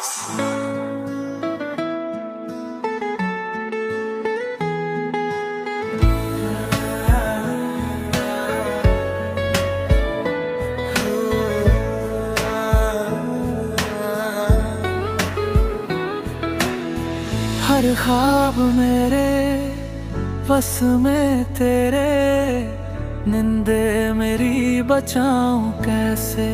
हर ख्वाब मेरे बस में तेरे, निंदे मेरी बचाऊं कैसे।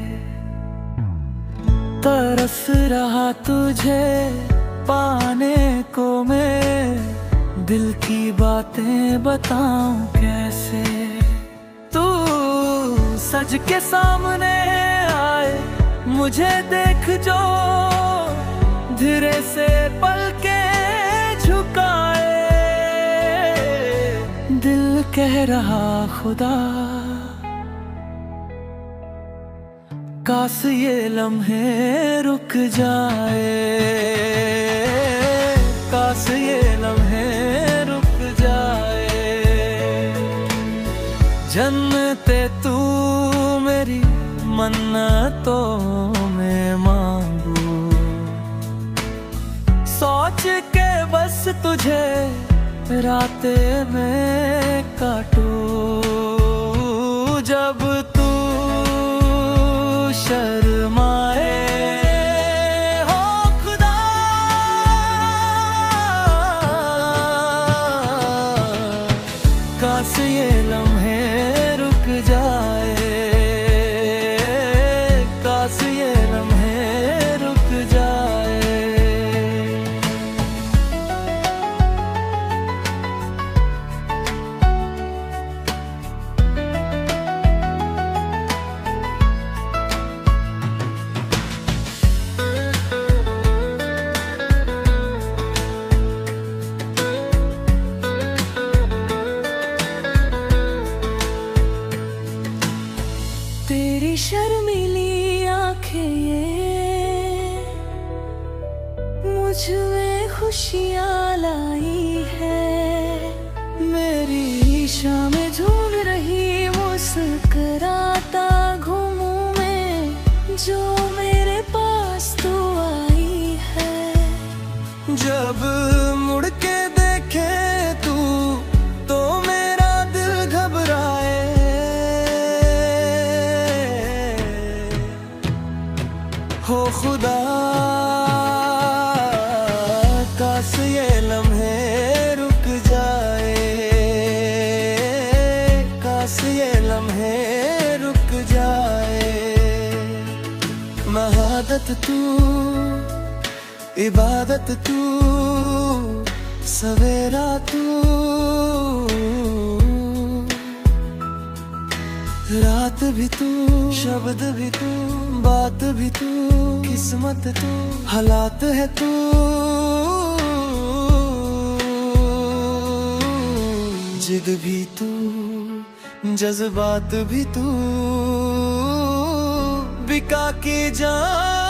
तरस रहा तुझे पाने को मैं, दिल की बातें बताऊं कैसे। तू सज के सामने आए, मुझे देख जो धीरे से पलके झुकाए। दिल कह रहा खुदा काश ये लम्हे रुक जाए, काश ये लम्हे रुक जाए। जन्नते तू मेरी मन्नतों में मांगू, सोच के बस तुझे रातें में काटूं। जब तू शर्माए हो खुदा, काश ये लम्हे रुक जाए, काश ये लम्हे रुक जाए। तेरी शर्मीली आंखें ये मुझ में खुशियाँ लाई है। मेरी शामें झूम रही मुस्कुराता घूमूं मैं, जो मेरे पास तू आई है। जब मुड़ के देखे तू तो मेरा दिल घबराए। हो खुदा काश ये लम्हे रुक जाए, काश ये लम्हे रुक जाए। महादत तू इबादत तू, सवेरा तू रात भी तू, शब्द भी तू, बात भी तू, किस्मत तू, हालात है तू। जिद भी तू, जज्बात भी तू, बिका की जान